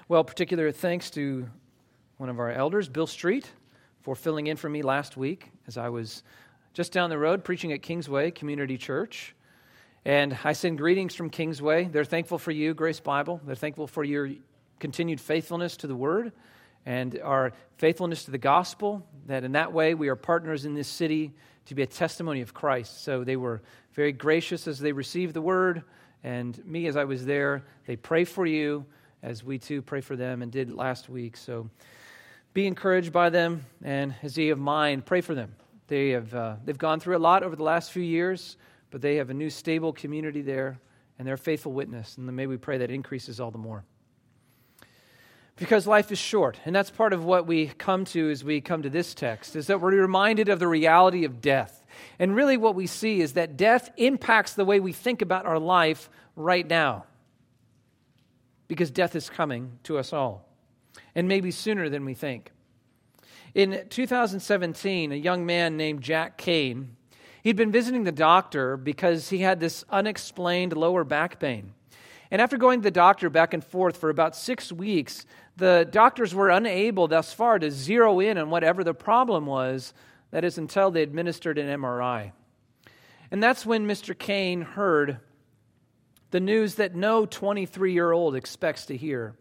Well, particular thanks to one of our elders, Bill Street, for filling in for me last week as I was just down the road preaching at Kingsway Community Church. And I send greetings from Kingsway. They're thankful for you, Grace Bible. They're thankful for your continued faithfulness to the Word and our faithfulness to the gospel, that in that way we are partners in this city to be a testimony of Christ. So they were very gracious as they received the Word, and me as I was there, they pray for you as we too pray for them and did last week. So be encouraged by them, and as ye have mine, pray for them. They've gone through a lot over the last few years, but they have a new stable community there, and they're a faithful witness, and may we pray that increases all the more. Because life is short, and that's part of what we come to as we come to this text, is that we're reminded of the reality of death. And really what we see is that death impacts the way we think about our life right now, because death is coming to us all, and maybe sooner than we think. In 2017, a young man named Jack Kane, he'd been visiting the doctor because he had this unexplained lower back pain. And after going to the doctor back and forth for about 6 weeks, the doctors were unable thus far to zero in on whatever the problem was, that is until they administered an MRI. And that's when Mr. Kane heard the news that no 23-year-old expects to hear.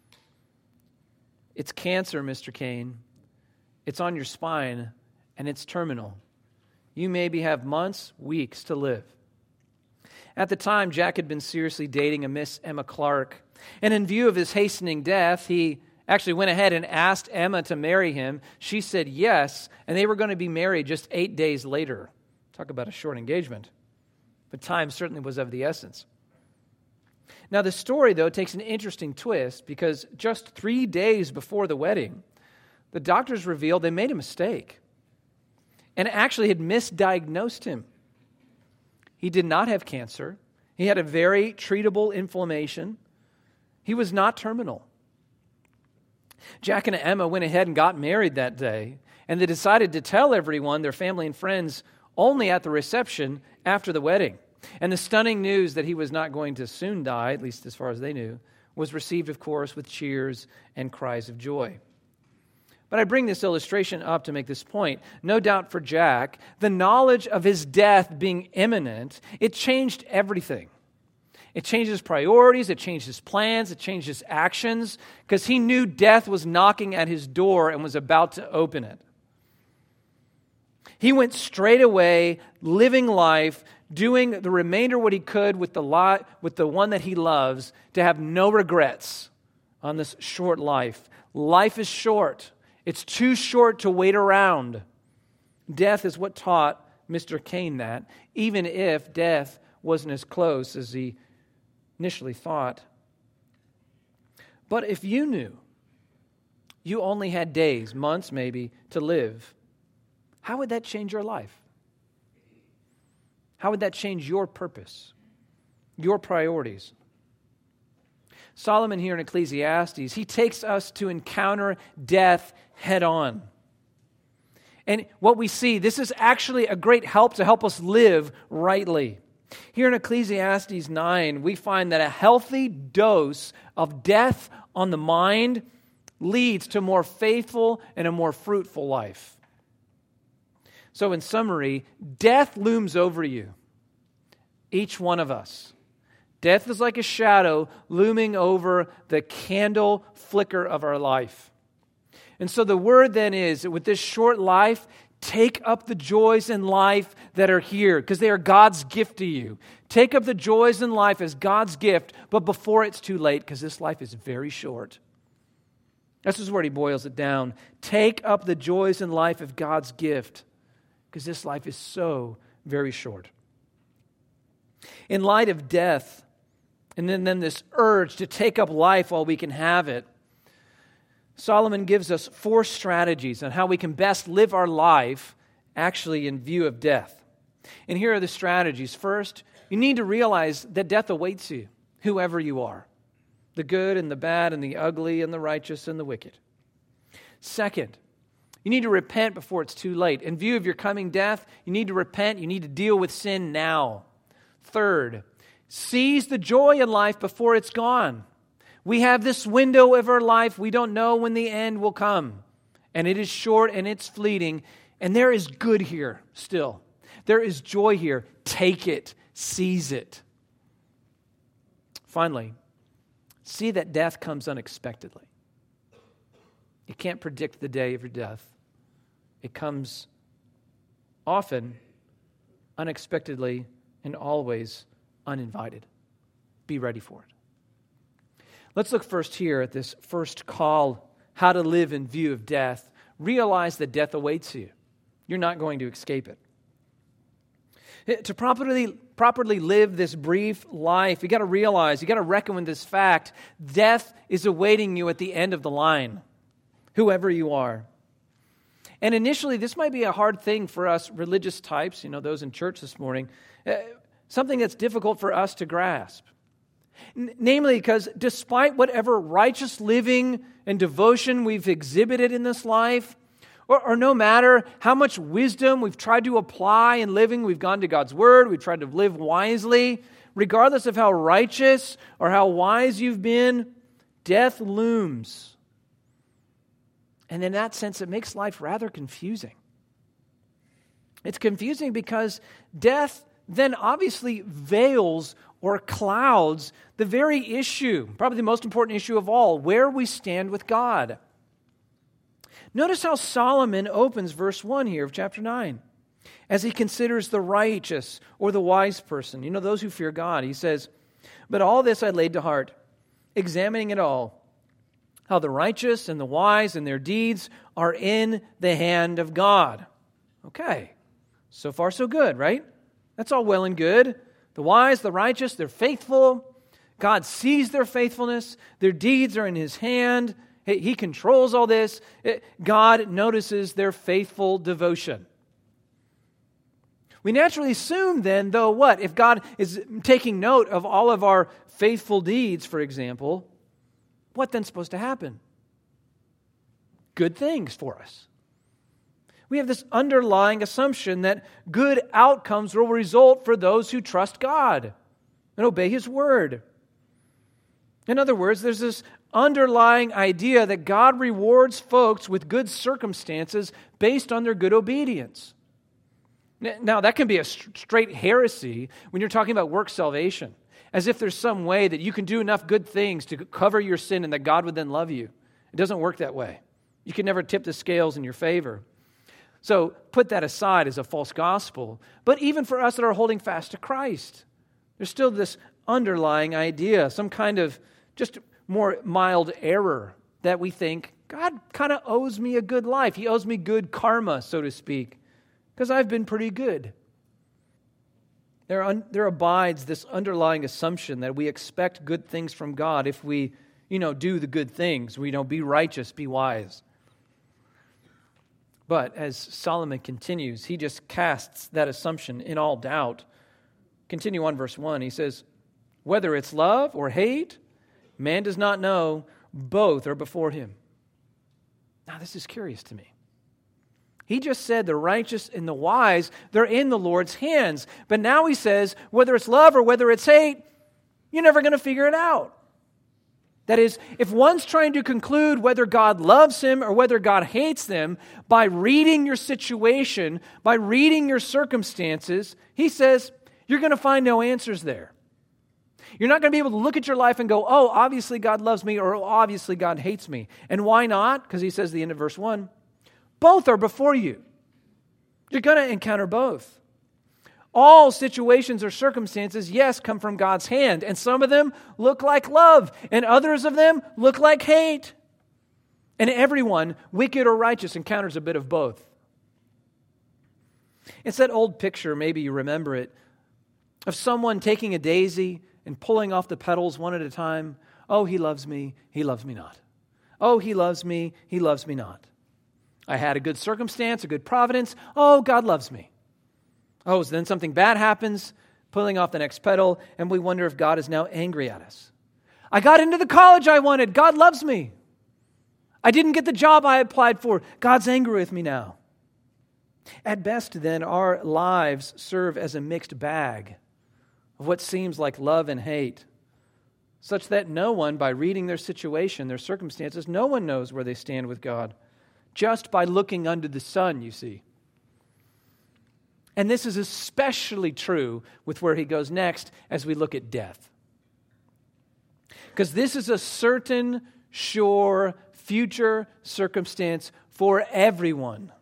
It's cancer, Mr. Kane. It's on your spine, and it's terminal. You maybe have months, weeks to live. At the time, Jack had been seriously dating a Miss Emma Clark, and in view of his hastening death, he actually went ahead and asked Emma to marry him. She said yes, and they were going to be married just 8 days later. Talk about a short engagement. But time certainly was of the essence. Now, the story, though, takes an interesting twist because just 3 days before the wedding, the doctors revealed they made a mistake and actually had misdiagnosed him. He did not have cancer. He had a very treatable inflammation. He was not terminal. Jack and Emma went ahead and got married that day, and they decided to tell everyone, their family and friends, only at the reception after the wedding. And the stunning news that he was not going to soon die, at least as far as they knew, was received, of course, with cheers and cries of joy. But I bring this illustration up to make this point. No doubt for Jack, the knowledge of his death being imminent, it changed everything. It changed his priorities, it changed his plans, it changed his actions, because he knew death was knocking at his door and was about to open it. He went straight away, living life, doing the remainder what he could with the one that he loves, to have no regrets on this short life. Life is short. It's too short to wait around. Death is what taught Mr. Kane that, even if death wasn't as close as he initially thought. But if you knew you only had days, months maybe, to live, how would that change your life? How would that change your purpose, your priorities? Solomon here in Ecclesiastes, he takes us to encounter death head on. And what we see, this is actually a great help to help us live rightly. Here in Ecclesiastes 9, we find that a healthy dose of death on the mind leads to a more faithful and a more fruitful life. So in summary, death looms over you, each one of us. Death is like a shadow looming over the candle flicker of our life. And so the word then is, with this short life, take up the joys in life that are here, because they are God's gift to you. Take up the joys in life as God's gift, but before it's too late, because this life is very short. This is where he boils it down. Take up the joys in life of God's gift, because this life is so very short. In light of death, and then this urge to take up life while we can have it, Solomon gives us 4 strategies on how we can best live our life actually in view of death. And here are the strategies. First, you need to realize that death awaits you, whoever you are, the good and the bad and the ugly and the righteous and the wicked. Second, you need to repent before it's too late. In view of your coming death, you need to repent. You need to deal with sin now. Third, seize the joy in life before it's gone. We have this window of our life. We don't know when the end will come. And it is short and it's fleeting. And there is good here still. There is joy here. Take it. Seize it. Finally, see that death comes unexpectedly. You can't predict the day of your death. It comes often unexpectedly and always uninvited. Be ready for it. Let's look first here at this first call, how to live in view of death. Realize that death awaits you. You're not going to escape it. To properly live this brief life, you got to realize, you got to reckon with this fact, death is awaiting you at the end of the line, whoever you are. And initially, this might be a hard thing for us religious types, those in church this morning, something that's difficult for us to grasp. Namely, because despite whatever righteous living and devotion we've exhibited in this life, or no matter how much wisdom we've tried to apply in living, we've gone to God's Word, we've tried to live wisely, regardless of how righteous or how wise you've been, death looms. And in that sense, it makes life rather confusing. It's confusing because death then obviously veils or clouds the very issue, probably the most important issue of all, where we stand with God. Notice how Solomon opens verse 1 here of chapter 9. As he considers the righteous or the wise person, those who fear God, he says, "But all this I laid to heart, examining it all, how the righteous and the wise and their deeds are in the hand of God." Okay, so far so good, right? That's all well and good. The wise, the righteous, they're faithful. God sees their faithfulness. Their deeds are in His hand. He controls all this. God notices their faithful devotion. We naturally assume then, though, what? If God is taking note of all of our faithful deeds, for example, what then's supposed to happen? Good things for us. We have this underlying assumption that good outcomes will result for those who trust God and obey His Word. In other words, there's this underlying idea that God rewards folks with good circumstances based on their good obedience. Now, that can be a straight heresy when you're talking about work salvation, as if there's some way that you can do enough good things to cover your sin and that God would then love you. It doesn't work that way. You can never tip the scales in your favor. So put that aside as a false gospel. But even for us that are holding fast to Christ, there's still this underlying idea, some kind of just more mild error that we think, God kind of owes me a good life. He owes me good karma, so to speak, because I've been pretty good. There abides this underlying assumption that we expect good things from God if we, do the good things. We be righteous, be wise. But as Solomon continues, he just casts that assumption in all doubt. Continue on verse 1. He says, "Whether it's love or hate, man does not know. Both are before Him." Now, this is curious to me. He just said the righteous and the wise, they're in the Lord's hands. But now he says, whether it's love or whether it's hate, you're never going to figure it out. That is, if one's trying to conclude whether God loves him or whether God hates them by reading your situation, by reading your circumstances, he says, you're going to find no answers there. You're not going to be able to look at your life and go, oh, obviously God loves me or obviously God hates me. And why not? Because he says at the end of verse 1, both are before you. You're going to encounter both. All situations or circumstances, yes, come from God's hand. And some of them look like love. And others of them look like hate. And everyone, wicked or righteous, encounters a bit of both. It's that old picture, maybe you remember it, of someone taking a daisy and pulling off the petals one at a time. Oh, he loves me not. Oh, he loves me not. I had a good circumstance, a good providence. Oh, God loves me. Oh, so then something bad happens, pulling off the next petal, and we wonder if God is now angry at us. I got into the college I wanted. God loves me. I didn't get the job I applied for. God's angry with me now. At best, then, our lives serve as a mixed bag of what seems like love and hate. such that no one, by reading their situation, their circumstances, no one knows where they stand with God, just by looking under the sun, you see. And this is especially true with where he goes next as we look at death. Because this is a certain, sure, future circumstance for everyone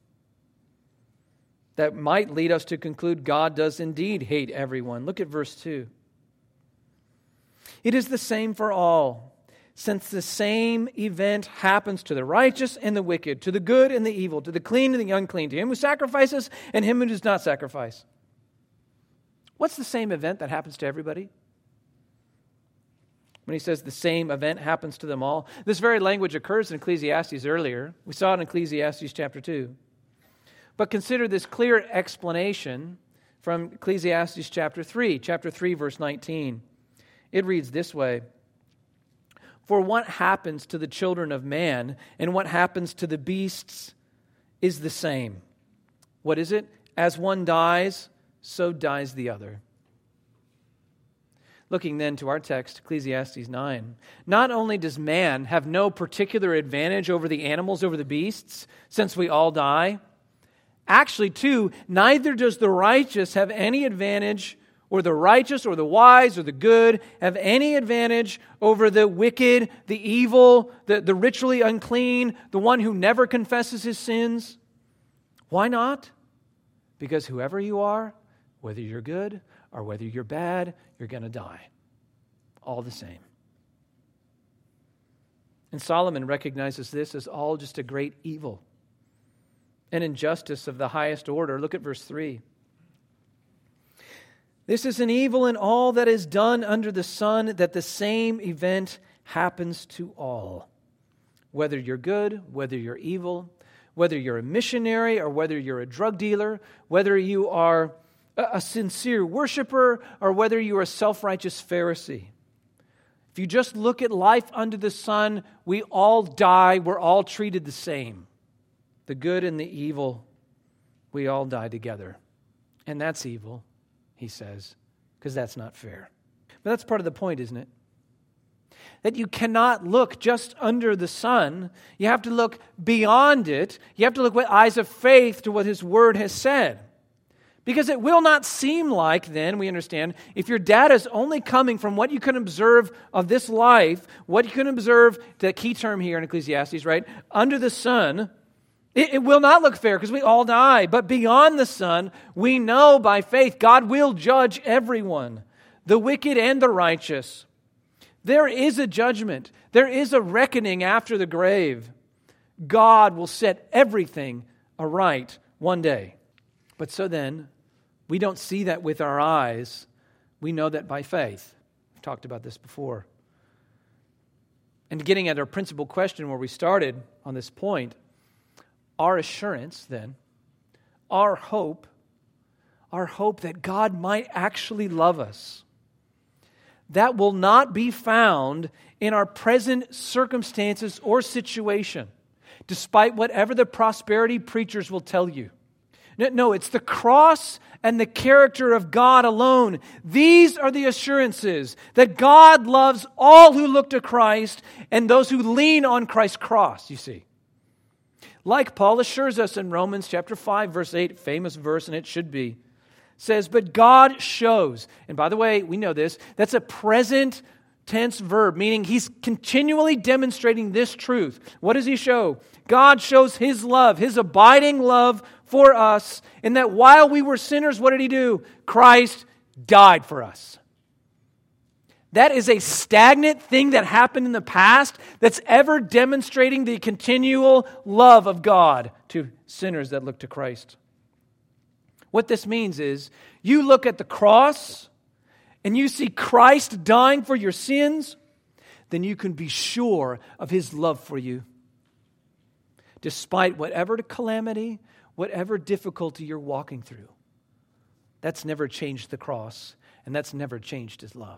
that might lead us to conclude God does indeed hate everyone. Look at verse 2. It is the same for all, since the same event happens to the righteous and the wicked, to the good and the evil, to the clean and the unclean, to him who sacrifices and him who does not sacrifice. What's the same event that happens to everybody? When he says the same event happens to them all, this very language occurs in Ecclesiastes earlier. We saw it in Ecclesiastes chapter 2. But consider this clear explanation from Ecclesiastes chapter 3, verse 19. It reads this way: "For what happens to the children of man and what happens to the beasts is the same." What is it? As one dies, so dies the other. Looking then to our text, Ecclesiastes 9. Not only does man have no particular advantage over the animals, over the beasts, since we all die, actually, too, neither does the righteous have any advantage, or the righteous, or the wise, or the good have any advantage over the wicked, the evil, the ritually unclean, the one who never confesses his sins. Why not? Because whoever you are, whether you're good or whether you're bad, you're going to die. All the same. And Solomon recognizes this as all just a great evil, an injustice of the highest order. Look at verse 3. "This is an evil in all that is done under the sun, that the same event happens to all. Whether you're good, whether you're evil, whether you're a missionary or whether you're a drug dealer, whether you are a sincere worshiper or whether you're a self-righteous Pharisee. If you just look at life under the sun, we all die. We're all treated the same. The good and the evil, we all die together. And that's evil," he says, because that's not fair. But that's part of the point, isn't it? That you cannot look just under the sun. You have to look beyond it. You have to look with eyes of faith to what his word has said. Because it will not seem like, then, we understand, if your data is only coming from what you can observe of this life, what you can observe, the key term here in Ecclesiastes, right, under the sun, it will not look fair because we all die. But beyond the sun, we know by faith God will judge everyone, the wicked and the righteous. There is a judgment. There is a reckoning after the grave. God will set everything aright one day. But so then, we don't see that with our eyes. We know that by faith. We've talked about this before. And getting at our principal question where we started on this point, our assurance then, our hope that God might actually love us, that will not be found in our present circumstances or situation, despite whatever the prosperity preachers will tell you. No, it's the cross and the character of God alone. These are the assurances that God loves all who look to Christ and those who lean on Christ's cross, you see. Like Paul assures us in Romans chapter 5, verse 8, famous verse, and it should be, says, "But God shows," and by the way, we know this, that's a present tense verb, meaning he's continually demonstrating this truth. What does he show? God shows his love, his abiding love for us, in that while we were sinners, what did he do? Christ died for us. That is a stagnant thing that happened in the past that's ever demonstrating the continual love of God to sinners that look to Christ. What this means is, you look at the cross and you see Christ dying for your sins, then you can be sure of his love for you. Despite whatever calamity, whatever difficulty you're walking through, that's never changed the cross, and that's never changed his love.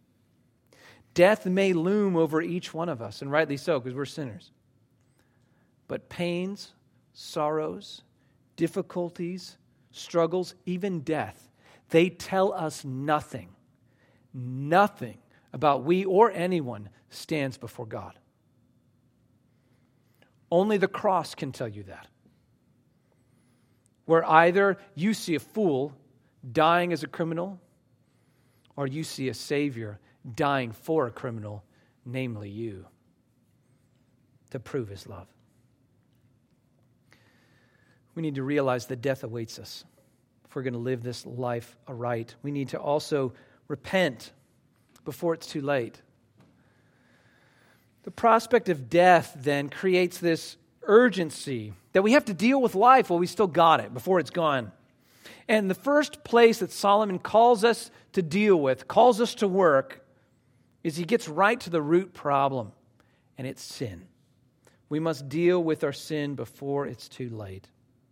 Death may loom over each one of us, and rightly so, because we're sinners. But pains, sorrows, difficulties, struggles, even death, they tell us nothing about we or anyone stands before God. Only the cross can tell you that. Where either you see a fool dying as a criminal, or you see a Savior dying for a criminal, namely you, to prove His love. We need to realize that death awaits us if we're going to live this life aright. We need to also repent before it's too late. The prospect of death then creates this urgency that we have to deal with life while we still got it, before it's gone. And the first place that Solomon calls us to deal with, calls us to work, is he gets right to the root problem, and it's sin. We must deal with our sin before it's too late.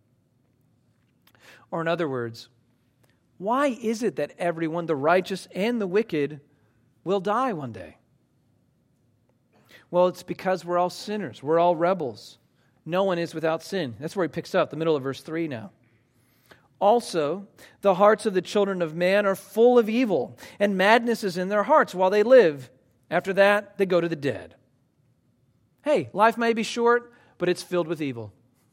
Or in other words, why is it that everyone, the righteous and the wicked, will die one day? Well, it's because we're all sinners. We're all rebels. No one is without sin. That's where he picks up, the middle of verse 3 now. Also, the hearts of the children of man are full of evil, and madness is in their hearts while they live. After that, they go to the dead. Hey, life may be short, but it's filled with evil.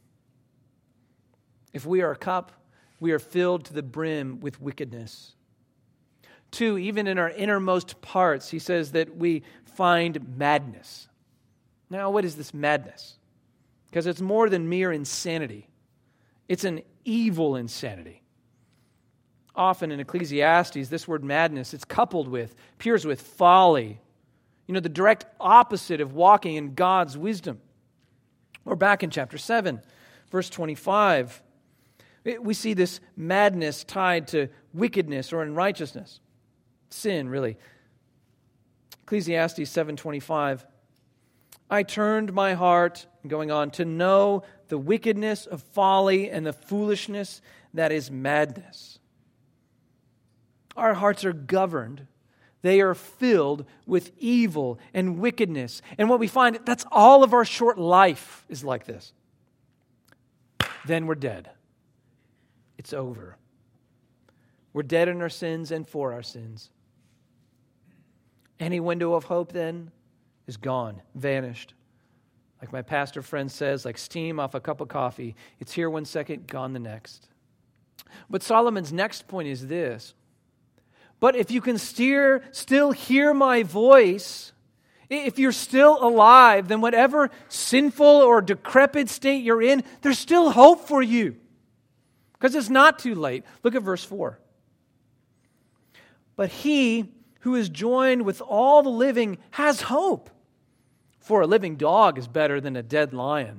If we are a cup, we are filled to the brim with wickedness. 2, even in our innermost parts, he says that we find madness. Now, what is this madness? Because it's more than mere insanity. It's an evil insanity. Often in Ecclesiastes, this word madness, it's coupled with, appears with folly. The direct opposite of walking in God's wisdom. Or back in chapter 7, verse 25, we see this madness tied to wickedness or unrighteousness. Sin, really. Ecclesiastes 7:25. I turned my heart, going on, to know the wickedness of folly and the foolishness that is madness. Our hearts are governed. They are filled with evil and wickedness. And what we find, that's all of our short life is like this. Then we're dead. It's over. We're dead in our sins and for our sins. Any window of hope then is gone, vanished. Like my pastor friend says, like steam off a cup of coffee. It's here one second, gone the next. But Solomon's next point is this. But if you can still hear my voice, if you're still alive, then whatever sinful or decrepit state you're in, there's still hope for you. Because it's not too late. Look at verse 4. But he who is joined with all the living has hope. For a living dog is better than a dead lion.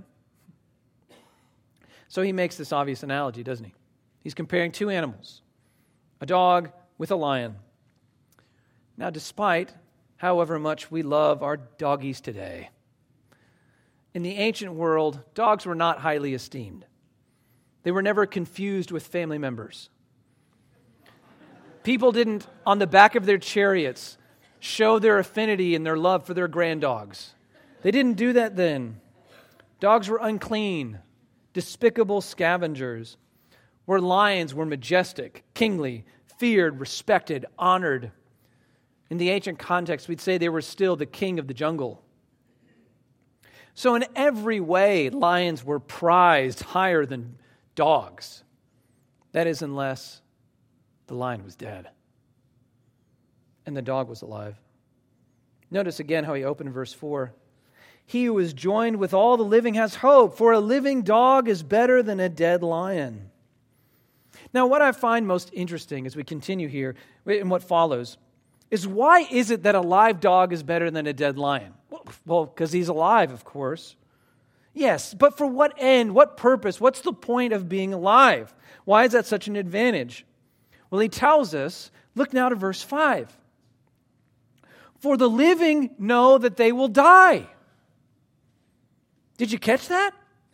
So he makes this obvious analogy, doesn't he? He's comparing two animals, a dog with a lion. Now, despite however much we love our doggies today, in the ancient world, dogs were not highly esteemed. They were never confused with family members. People didn't, on the back of their chariots, show their affinity and their love for their granddogs. They didn't do that then. Dogs were unclean, despicable scavengers, where lions were majestic, kingly, feared, respected, honored. In the ancient context, we'd say they were still the king of the jungle. So in every way, lions were prized higher than dogs. That is, unless the lion was dead and the dog was alive. Notice again how he opened verse 4. He who is joined with all the living has hope, for a living dog is better than a dead lion. Now, what I find most interesting as we continue here in what follows is, why is it that a live dog is better than a dead lion? Well, because he's alive, of course. Yes, but for what end? What purpose? What's the point of being alive? Why is that such an advantage? Well, he tells us, look now to verse 5. For the living know that they will die. Did you catch that?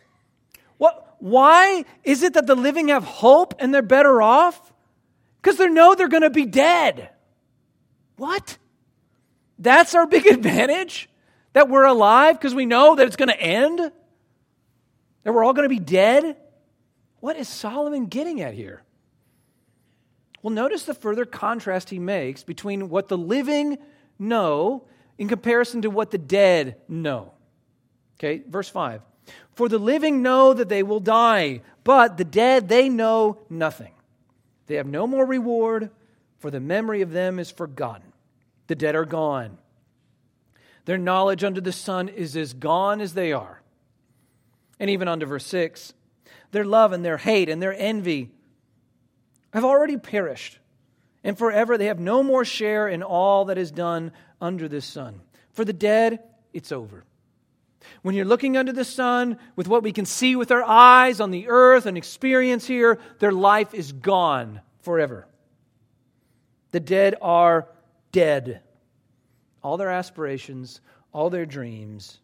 Why is it that the living have hope and they're better off? Because they know they're going to be dead. What? That's our big advantage? That we're alive because we know that it's going to end? That we're all going to be dead? What is Solomon getting at here? Well, notice the further contrast he makes between what the living know in comparison to what the dead know. Okay, verse 5. For the living know that they will die, but the dead, they know nothing. They have no more reward, for the memory of them is forgotten. The dead are gone. Their knowledge under the sun is as gone as they are. And even under verse 6, their love and their hate and their envy have already perished, and forever they have no more share in all that is done under the sun. For the dead, it's over. When you're looking under the sun with what we can see with our eyes on the earth and experience here, their life is gone forever. The dead are dead. All their aspirations, all their dreams,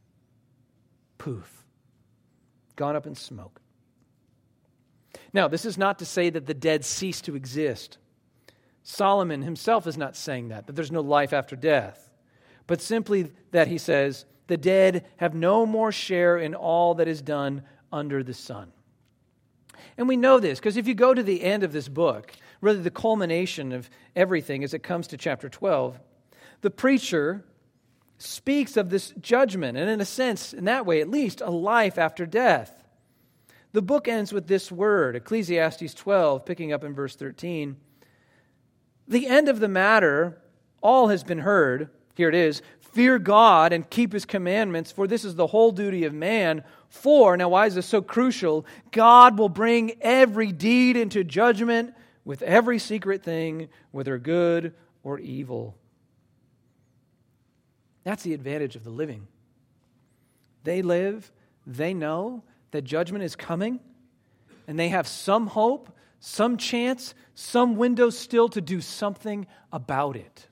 poof, gone up in smoke. Now, this is not to say that the dead cease to exist. Solomon himself is not saying that there's no life after death, but simply that he says, the dead have no more share in all that is done under the sun. And we know this because if you go to the end of this book, really the culmination of everything as it comes to chapter 12, the preacher speaks of this judgment, and in a sense, in that way at least, a life after death. The book ends with this word, Ecclesiastes 12, picking up in verse 13. The end of the matter, all has been heard. Here it is. Fear God and keep His commandments, for this is the whole duty of man. For, now why is this so crucial? God will bring every deed into judgment with every secret thing, whether good or evil. That's the advantage of the living. They live, they know that judgment is coming, and they have some hope, some chance, some window still to do something about it.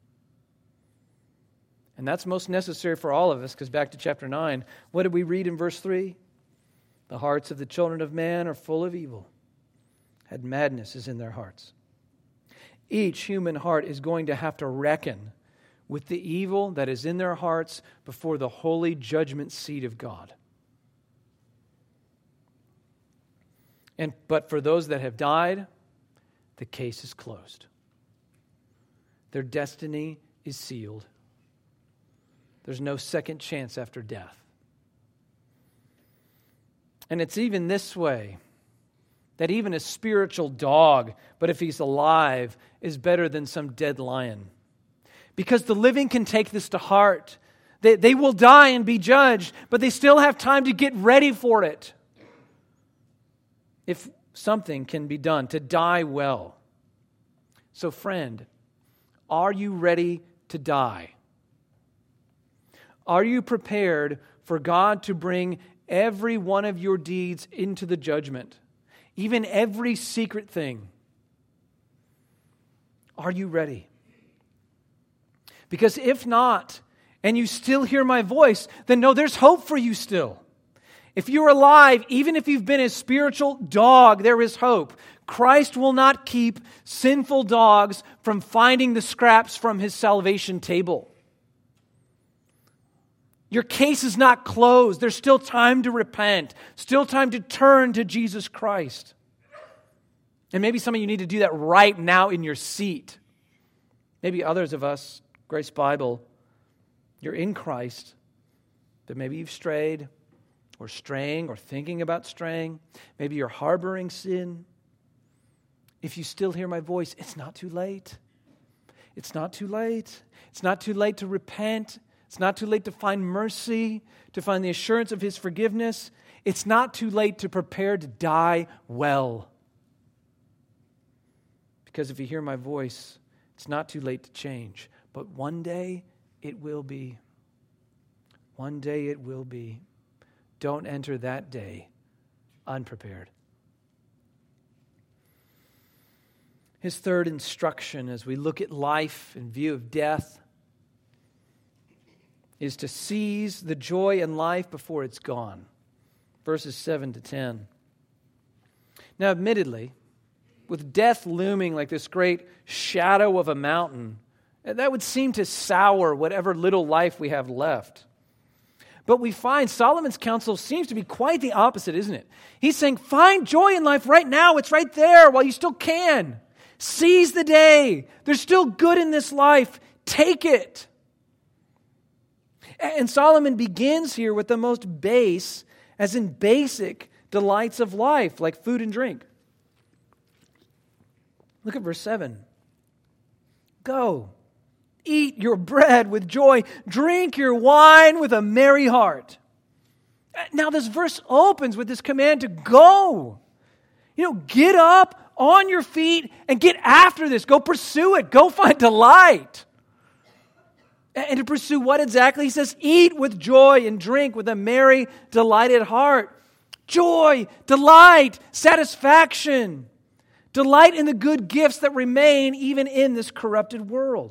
And that's most necessary for all of us, because back to chapter 9, what did we read in verse 3? The hearts of the children of man are full of evil, and madness is in their hearts. Each human heart is going to have to reckon with the evil that is in their hearts before the holy judgment seat of God. But for those that have died, the case is closed. Their destiny is sealed. There's no second chance after death. And it's even this way, that even a spiritual dog, but if he's alive, is better than some dead lion. Because the living can take this to heart. They will die and be judged, but they still have time to get ready for it. If something can be done to die well. So friend, are you ready to die? Are you prepared for God to bring every one of your deeds into the judgment? Even every secret thing. Are you ready? Because if not, and you still hear my voice, then no, there's hope for you still. If you're alive, even if you've been a spiritual dog, there is hope. Christ will not keep sinful dogs from finding the scraps from His salvation table. Your case is not closed. There's still time to repent, still time to turn to Jesus Christ. And maybe some of you need to do that right now in your seat. Maybe others of us, Grace Bible, you're in Christ, but maybe you've strayed or straying or thinking about straying. Maybe you're harboring sin. If you still hear my voice, it's not too late. It's not too late. It's not too late to repent. It's not too late to find mercy, to find the assurance of His forgiveness. It's not too late to prepare to die well. Because if you hear my voice, it's not too late to change. But one day it will be. One day it will be. Don't enter that day unprepared. His third instruction as we look at life in view of death is to seize the joy in life before it's gone. Verses 7 to 10. Now, admittedly, with death looming like this great shadow of a mountain, that would seem to sour whatever little life we have left. But we find Solomon's counsel seems to be quite the opposite, isn't it? He's saying, find joy in life right now. It's right there while you still can. Seize the day. There's still good in this life. take it. And Solomon begins here with the most base, as in basic, delights of life, like food and drink. Look at verse 7. Go, eat your bread with joy, drink your wine with a merry heart. Now this verse opens with this command to go. Get up on your feet and get after this. Go pursue it. Go find delight. And to pursue what exactly? He says, eat with joy and drink with a merry, delighted heart. Joy, delight, satisfaction. Delight in the good gifts that remain even in this corrupted world.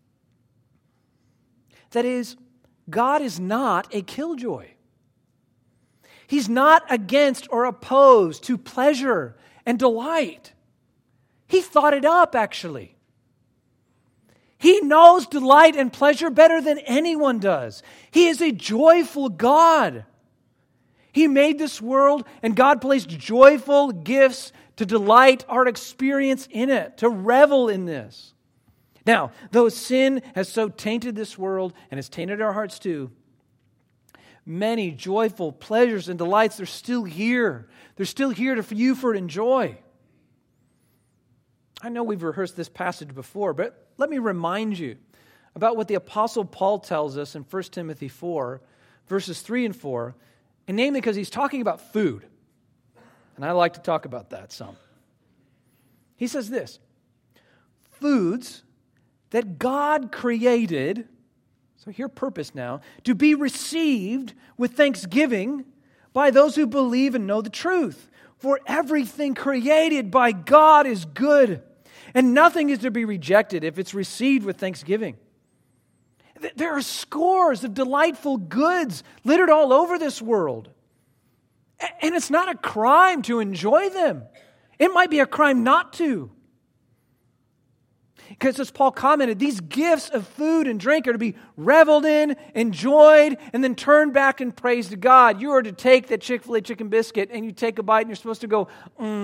That is, God is not a killjoy. He's not against or opposed to pleasure and delight. He thought it up, actually. He knows delight and pleasure better than anyone does. He is a joyful God. He made this world, and God placed joyful gifts to delight our experience in it, to revel in this. Now, though sin has so tainted this world and has tainted our hearts too, many joyful pleasures and delights, they're still here. They're still here for you to enjoy. I know we've rehearsed this passage before, but let me remind you about what the Apostle Paul tells us in 1 Timothy 4, verses 3 and 4, and namely because he's talking about food. And I like to talk about that some. He says this, foods that God created, so hear purpose now, to be received with thanksgiving by those who believe and know the truth. For everything created by God is good, and nothing is to be rejected if it's received with thanksgiving. There are scores of delightful goods littered all over this world. And it's not a crime to enjoy them. It might be a crime not to. Because as Paul commented, these gifts of food and drink are to be reveled in, enjoyed, and then turned back in praise to God. You are to take that Chick-fil-A chicken biscuit and you take a bite and you're supposed to go,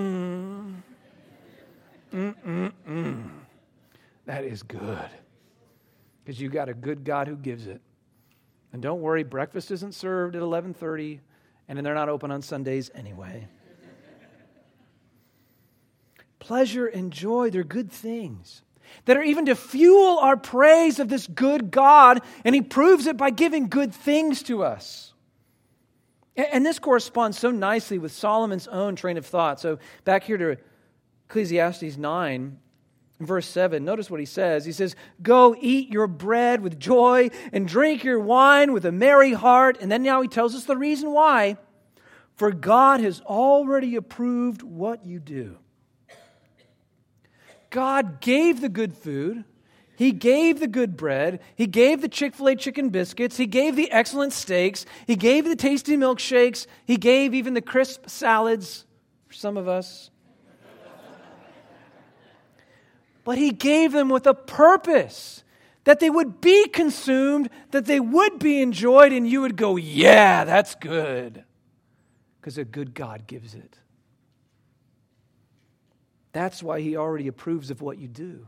That is good. Because you got a good God who gives it. And don't worry, breakfast isn't served at 11:30, and they're not open on Sundays anyway. Pleasure and joy, they're good things that are even to fuel our praise of this good God, and He proves it by giving good things to us. And this corresponds so nicely with Solomon's own train of thought. So back here to Ecclesiastes 9, verse 7, notice what he says. He says, go eat your bread with joy and drink your wine with a merry heart. And then now he tells us the reason why. For God has already approved what you do. God gave the good food. He gave the good bread. He gave the Chick-fil-A chicken biscuits. He gave the excellent steaks. He gave the tasty milkshakes. He gave even the crisp salads for some of us. But He gave them with a purpose, that they would be consumed, that they would be enjoyed, and you would go, yeah, that's good. Because a good God gives it. That's why He already approves of what you do.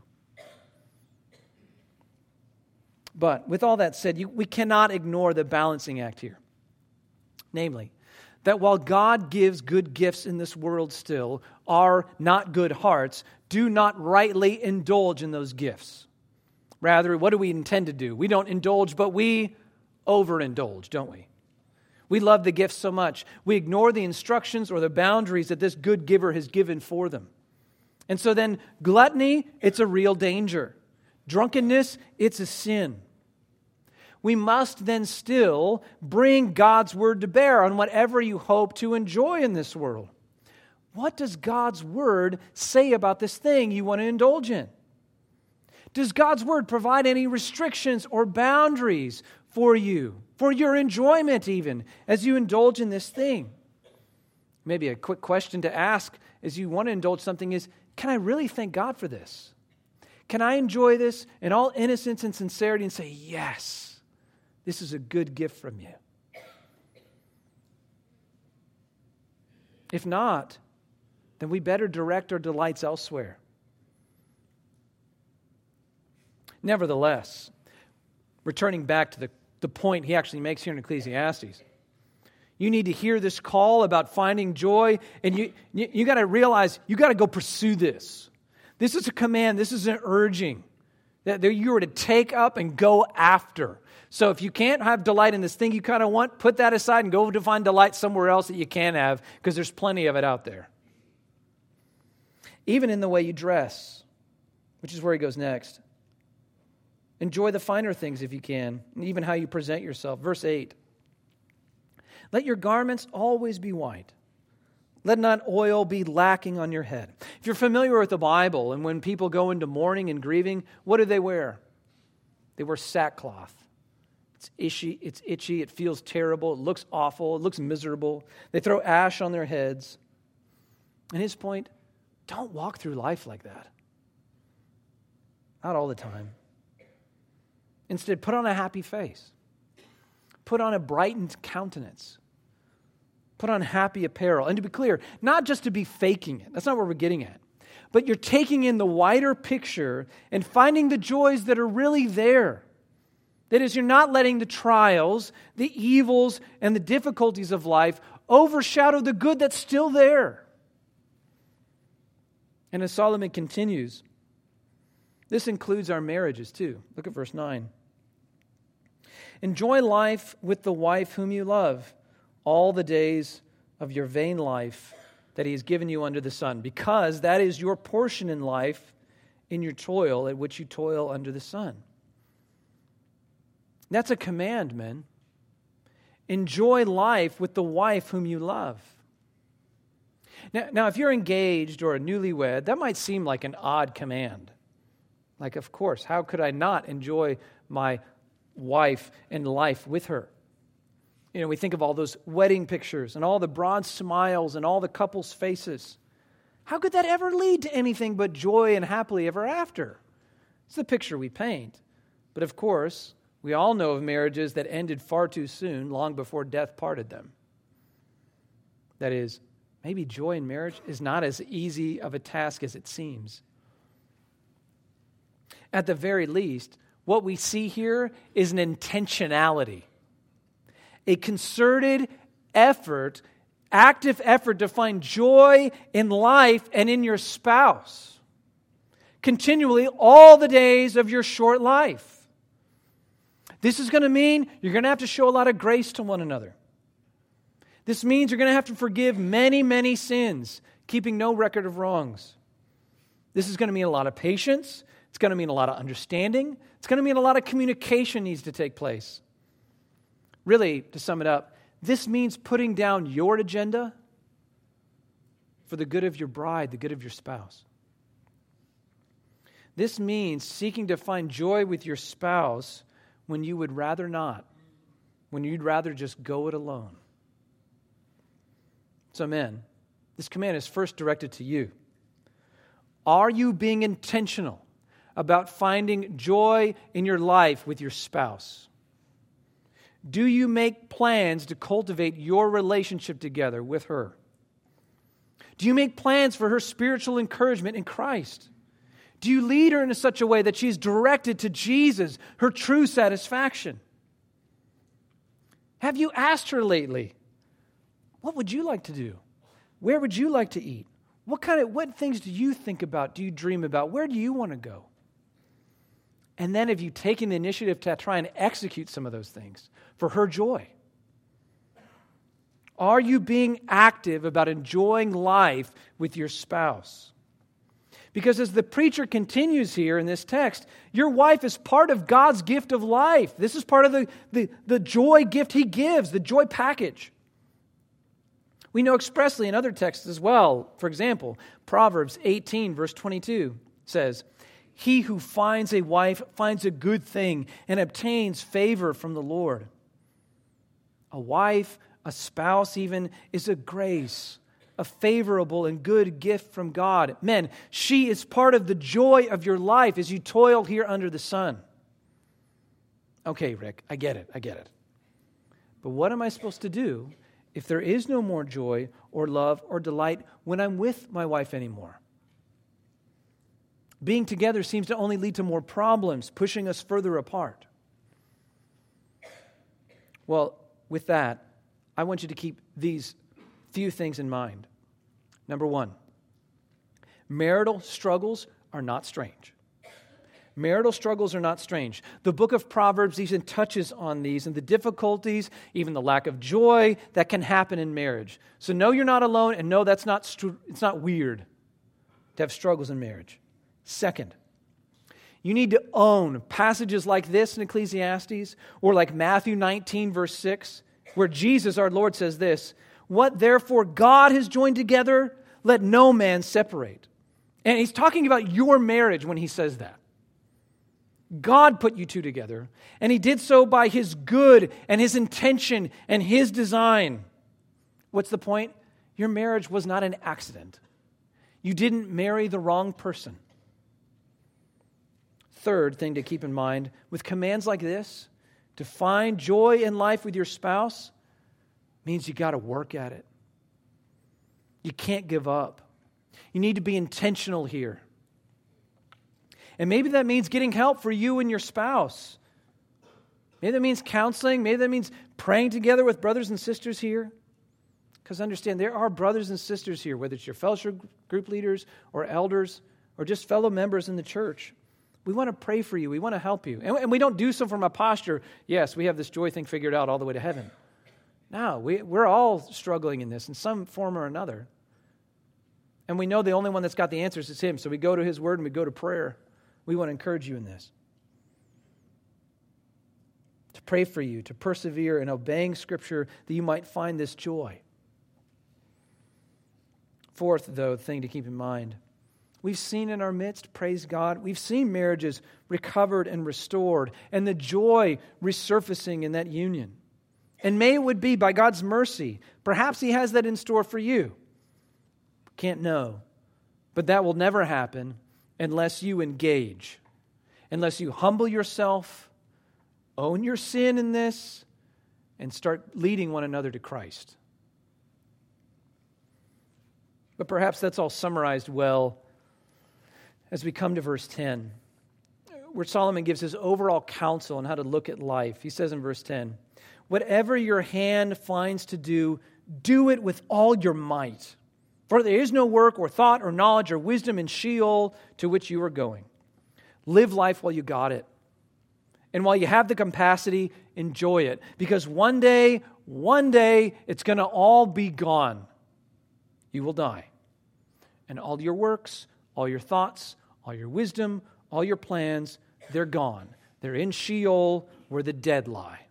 But with all that said, we cannot ignore the balancing act here. Namely, that while God gives good gifts in this world still, our not good hearts do not rightly indulge in those gifts. Rather, what do we intend to do? We don't indulge, but we overindulge, don't we? We love the gifts so much, we ignore the instructions or the boundaries that this good giver has given for them. And so then gluttony, it's a real danger. Drunkenness, it's a sin. We must then still bring God's word to bear on whatever you hope to enjoy in this world. What does God's word say about this thing you want to indulge in? Does God's word provide any restrictions or boundaries for you, for your enjoyment even, as you indulge in this thing? Maybe a quick question to ask as you want to indulge something is, can I really thank God for this? Can I enjoy this in all innocence and sincerity and say, yes, this is a good gift from you? If not, then we better direct our delights elsewhere. Nevertheless, returning back to the point he actually makes here in Ecclesiastes, you need to hear this call about finding joy, and you got to realize you got to go pursue this. This is a command. This is an urging that you are to take up and go after. So if you can't have delight in this thing you kind of want, put that aside and go to find delight somewhere else that you can have, because there's plenty of it out there. Even in the way you dress, which is where he goes next. Enjoy the finer things if you can, and even how you present yourself. Verse 8. Let your garments always be white. Let not oil be lacking on your head. If you're familiar with the Bible, and when people go into mourning and grieving, what do they wear? They wear sackcloth. It's itchy, it feels terrible, it looks awful, it looks miserable. They throw ash on their heads. And his point, don't walk through life like that. Not all the time. Instead, put on a happy face. Put on a brightened countenance. Put on happy apparel. And to be clear, not just to be faking it. That's not what we're getting at. But you're taking in the wider picture and finding the joys that are really there. That is, you're not letting the trials, the evils, and the difficulties of life overshadow the good that's still there. And as Solomon continues, this includes our marriages too. Look at verse 9. Enjoy life with the wife whom you love, all the days of your vain life that he has given you under the sun, because that is your portion in life, in your toil at which you toil under the sun. That's a command, men. Enjoy life with the wife whom you love. Now, if you're engaged or a newlywed, that might seem like an odd command. Like, of course, how could I not enjoy my wife and life with her? You know, we think of all those wedding pictures and all the broad smiles and all the couples' faces. How could that ever lead to anything but joy and happily ever after? It's the picture we paint. But of course, we all know of marriages that ended far too soon, long before death parted them. That is, maybe joy in marriage is not as easy of a task as it seems. At the very least, what we see here is an intentionality, a concerted effort, active effort to find joy in life and in your spouse, continually all the days of your short life. This is going to mean you're going to have to show a lot of grace to one another. This means you're going to have to forgive many, many sins, keeping no record of wrongs. This is going to mean a lot of patience. It's going to mean a lot of understanding. It's going to mean a lot of communication needs to take place. Really, to sum it up, this means putting down your agenda for the good of your bride, the good of your spouse. This means seeking to find joy with your spouse when you would rather not, when you'd rather just go it alone. So men, this command is first directed to you. Are you being intentional about finding joy in your life with your spouse? Do you make plans to cultivate your relationship together with her? Do you make plans for her spiritual encouragement in Christ? Do you lead her in such a way that she's directed to Jesus, her true satisfaction? Have you asked her lately, what would you like to do? Where would you like to eat? What things do you think about? Do you dream about? Where do you want to go? And then have you taken the initiative to try and execute some of those things for her joy? Are you being active about enjoying life with your spouse? Because as the preacher continues here in this text, your wife is part of God's gift of life. This is part of the joy gift He gives, the joy package. We know expressly in other texts as well. For example, Proverbs 18, verse 22 says, "He who finds a wife finds a good thing and obtains favor from the Lord." A wife, a spouse even, is a grace, a favorable and good gift from God. Men, she is part of the joy of your life as you toil here under the sun. Okay, Rick, I get it. But what am I supposed to do if there is no more joy or love or delight when I'm with my wife anymore? Being together seems to only lead to more problems, pushing us further apart. Well, with that, I want you to keep these few things in mind. Number one, marital struggles are not strange. Marital struggles are not strange. The book of Proverbs even touches on these and the difficulties, even the lack of joy that can happen in marriage. So no, you're not alone, and no, it's not weird to have struggles in marriage. Second, you need to own passages like this in Ecclesiastes, or like Matthew 19, verse 6, where Jesus, our Lord, says this, "What therefore God has joined together, let no man separate." And he's talking about your marriage when he says that. God put you two together, and he did so by his good and his intention and his design. What's the point? Your marriage was not an accident. You didn't marry the wrong person. Third thing to keep in mind, with commands like this, to find joy in life with your spouse means you got to work at it. You can't give up. You need to be intentional here. And maybe that means getting help for you and your spouse. Maybe that means counseling. Maybe that means praying together with brothers and sisters here. Because understand, there are brothers and sisters here, whether it's your fellowship group leaders or elders or just fellow members in the church. We want to pray for you. We want to help you. And we don't do so from a posture, yes, we have this joy thing figured out all the way to heaven. No, we're all struggling in this in some form or another. And we know the only one that's got the answers is him. So we go to his word and we go to prayer. We want to encourage you in this. To pray for you, to persevere in obeying Scripture that you might find this joy. Fourth, though, thing to keep in mind. We've seen in our midst, praise God, we've seen marriages recovered and restored and the joy resurfacing in that union. And may it would be by God's mercy. Perhaps he has that in store for you. Can't know. But that will never happen unless you engage, unless you humble yourself, own your sin in this, and start leading one another to Christ. But perhaps that's all summarized well as we come to verse 10, where Solomon gives his overall counsel on how to look at life. He says in verse 10, "Whatever your hand finds to do, do it with all your might. For there is no work or thought or knowledge or wisdom in Sheol to which you are going. Live life while you got it. And while you have the capacity, enjoy it. Because one day, it's going to all be gone. You will die. And all your works, all your thoughts, all your wisdom, all your plans, they're gone. They're in Sheol where the dead lie."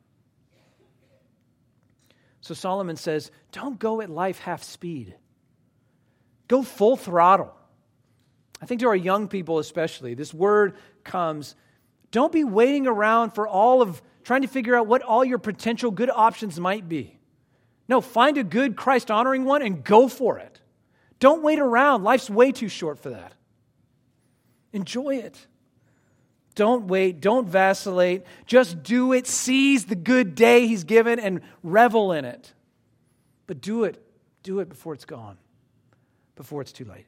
So Solomon says, don't go at life half speed. Go full throttle. I think to our young people especially, this word comes, don't be waiting around for trying to figure out what all your potential good options might be. No, find a good Christ-honoring one and go for it. Don't wait around. Life's way too short for that. Enjoy it. Don't wait. Don't vacillate. Just do it. Seize the good day he's given and revel in it. But do it. Do it before it's gone. Before it's too late.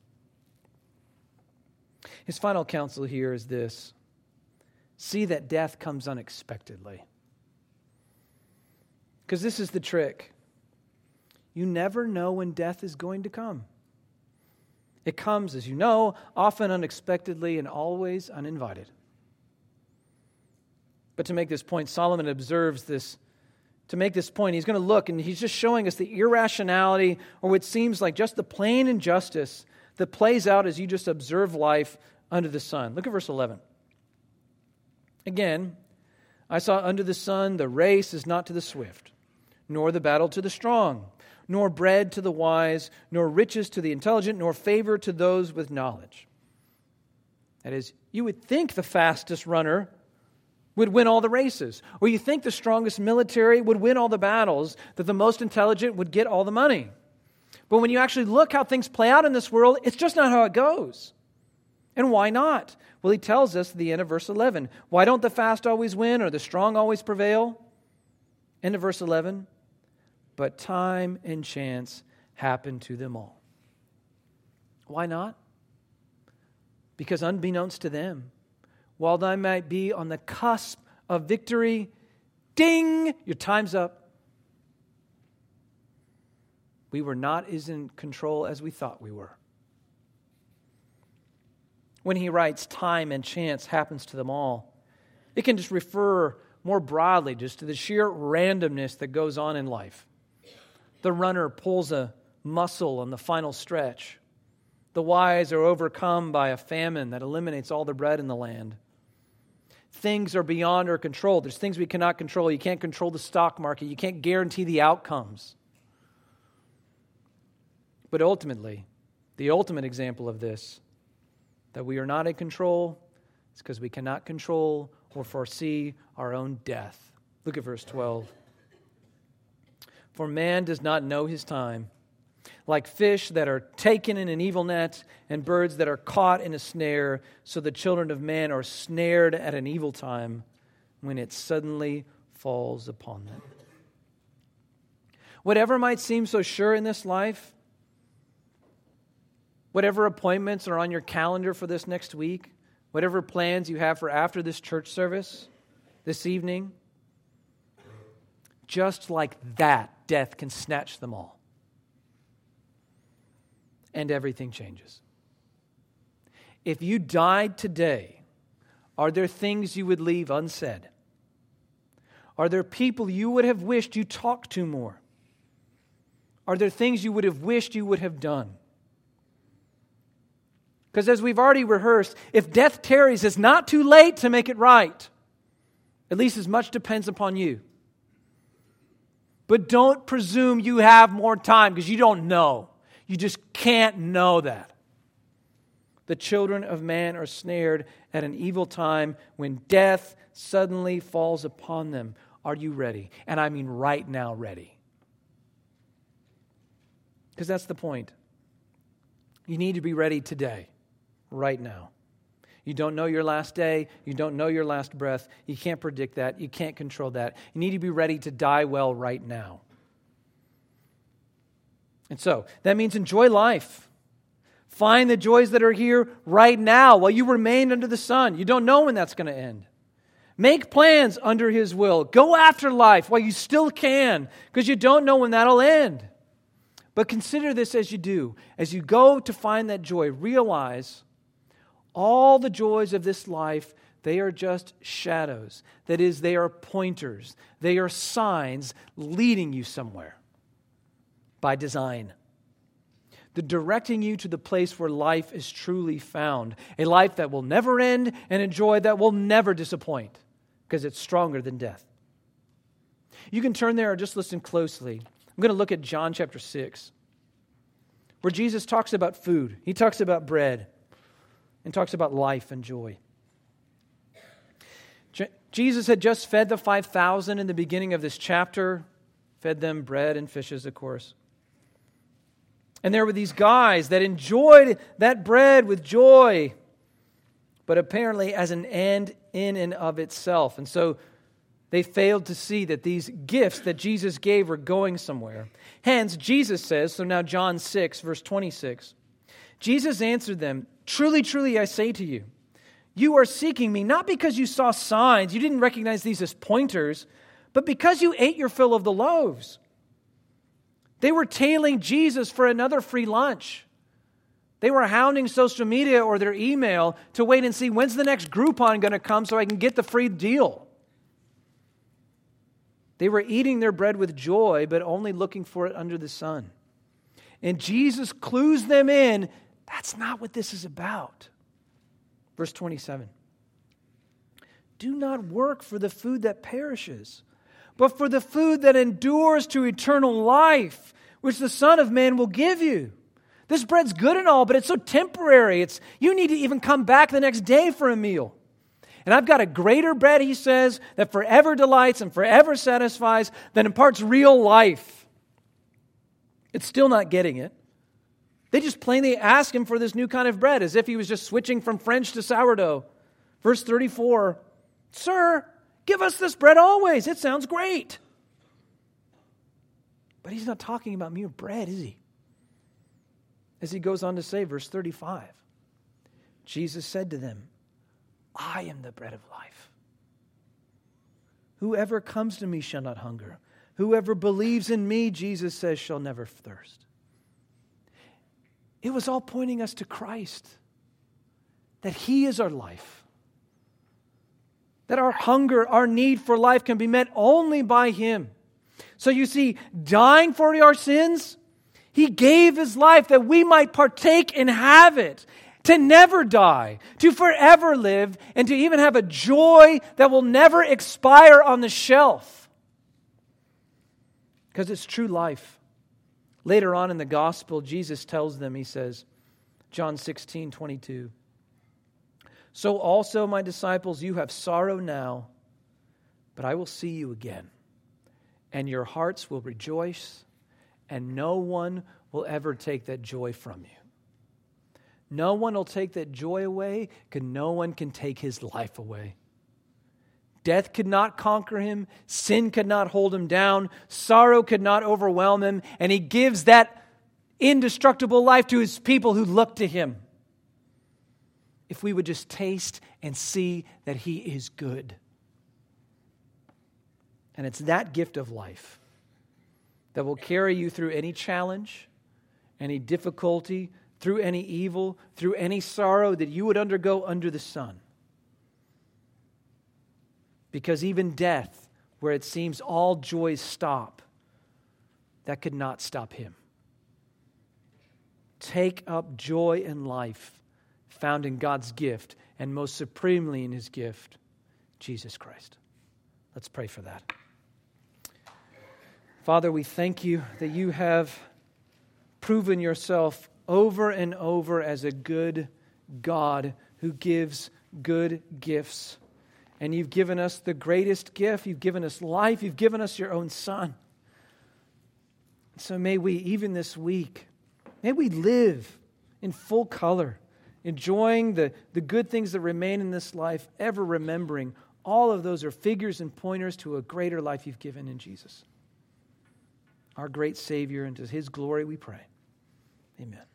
His final counsel here is this. See that death comes unexpectedly. Because this is the trick. You never know when death is going to come. It comes, as you know, often unexpectedly and always uninvited. But to make this point, Solomon observes this. To make this point, he's going to look and he's just showing us the irrationality or what seems like just the plain injustice that plays out as you just observe life under the sun. Look at verse 11. Again, I saw under the sun the race is not to the swift, nor the battle to the strong, nor bread to the wise, nor riches to the intelligent, nor favor to those with knowledge. That is, you would think the fastest runner would win all the races. Or you think the strongest military would win all the battles, that the most intelligent would get all the money. But when you actually look how things play out in this world, it's just not how it goes. And why not? Well, he tells us at the end of verse 11. Why don't the fast always win or the strong always prevail? End of verse 11. But time and chance happen to them all. Why not? Because unbeknownst to them, while they might be on the cusp of victory, ding, your time's up. We were not as in control as we thought we were. When he writes, time and chance happens to them all, it can just refer more broadly just to the sheer randomness that goes on in life. The runner pulls a muscle on the final stretch. The wise are overcome by a famine that eliminates all the bread in the land. Things are beyond our control. There's things we cannot control. You can't control the stock market. You can't guarantee the outcomes. But ultimately, the ultimate example of this, that we are not in control, is because we cannot control or foresee our own death. Look at verse 12. For man does not know his time. Like fish that are taken in an evil net and birds that are caught in a snare, so the children of man are snared at an evil time when it suddenly falls upon them. Whatever might seem so sure in this life, whatever appointments are on your calendar for this next week, whatever plans you have for after this church service, this evening, just like that, death can snatch them all. And everything changes. If you died today, are there things you would leave unsaid? Are there people you would have wished you talked to more? Are there things you would have wished you would have done? Because as we've already rehearsed, if death tarries, it's not too late to make it right. At least as much depends upon you. But don't presume you have more time because you don't know. You just can't know that. The children of man are snared at an evil time when death suddenly falls upon them. Are you ready? And I mean right now ready. Because that's the point. You need to be ready today, right now. You don't know your last day. You don't know your last breath. You can't predict that. You can't control that. You need to be ready to die well right now. And so, that means enjoy life. Find the joys that are here right now while you remain under the sun. You don't know when that's going to end. Make plans under His will. Go after life while you still can, because you don't know when that'll end. But consider this as you do. As you go to find that joy, realize all the joys of this life, they are just shadows. That is, they are pointers. They are signs leading you somewhere by design. They're directing you to the place where life is truly found. A life that will never end and a joy that will never disappoint because it's stronger than death. You can turn there or just listen closely. I'm going to look at John chapter 6, where Jesus talks about food. He talks about bread and talks about life and joy. Jesus had just fed the 5,000 in the beginning of this chapter, fed them bread and fishes, of course. And there were these guys that enjoyed that bread with joy, but apparently as an end in and of itself. And so they failed to see that these gifts that Jesus gave were going somewhere. Hence, Jesus says, so now John 6, verse 26, Jesus answered them, "Truly, truly, I say to you, you are seeking me not because you saw signs, you didn't recognize these as pointers, but because you ate your fill of the loaves." They were tailing Jesus for another free lunch. They were hounding social media or their email to wait and see when's the next Groupon going to come so I can get the free deal. They were eating their bread with joy, but only looking for it under the sun. And Jesus clues them in, that's not what this is about. Verse 27. Do not work for the food that perishes, but for the food that endures to eternal life, which the Son of Man will give you. This bread's good and all, but it's so temporary. You need to even come back the next day for a meal. And I've got a greater bread, he says, that forever delights and forever satisfies, that imparts real life. It's still not getting it. They just plainly ask him for this new kind of bread, as if he was just switching from French to sourdough. Verse 34, "Sir, give us this bread always. It sounds great." But he's not talking about mere bread, is he? As he goes on to say, verse 35, Jesus said to them, I am the bread of life. Whoever comes to me shall not hunger. Whoever believes in me, Jesus says, shall never thirst. It was all pointing us to Christ, that He is our life, that our hunger, our need for life can be met only by Him. So you see, dying for our sins, He gave His life that we might partake and have it, to never die, to forever live, and to even have a joy that will never expire on the shelf. Because it's true life. Later on in the gospel, Jesus tells them, He says, John 16:22, so also, my disciples, you have sorrow now, but I will see you again, and your hearts will rejoice, and no one will ever take that joy from you. No one will take that joy away, because no one can take His life away. Death could not conquer Him. Sin could not hold Him down. Sorrow could not overwhelm Him. And He gives that indestructible life to His people who look to Him. If we would just taste and see that He is good. And it's that gift of life that will carry you through any challenge, any difficulty, through any evil, through any sorrow that you would undergo under the sun. Because even death, where it seems all joys stop, that could not stop Him. Take up joy in life found in God's gift, and most supremely in His gift, Jesus Christ. Let's pray for that. Father, we thank You that You have proven Yourself over and over as a good God who gives good gifts. And You've given us the greatest gift. You've given us life. You've given us Your own Son. So may we, even this week, may we live in full color, enjoying the good things that remain in this life, ever remembering all of those are figures and pointers to a greater life You've given in Jesus, our great Savior, and to His glory we pray. Amen.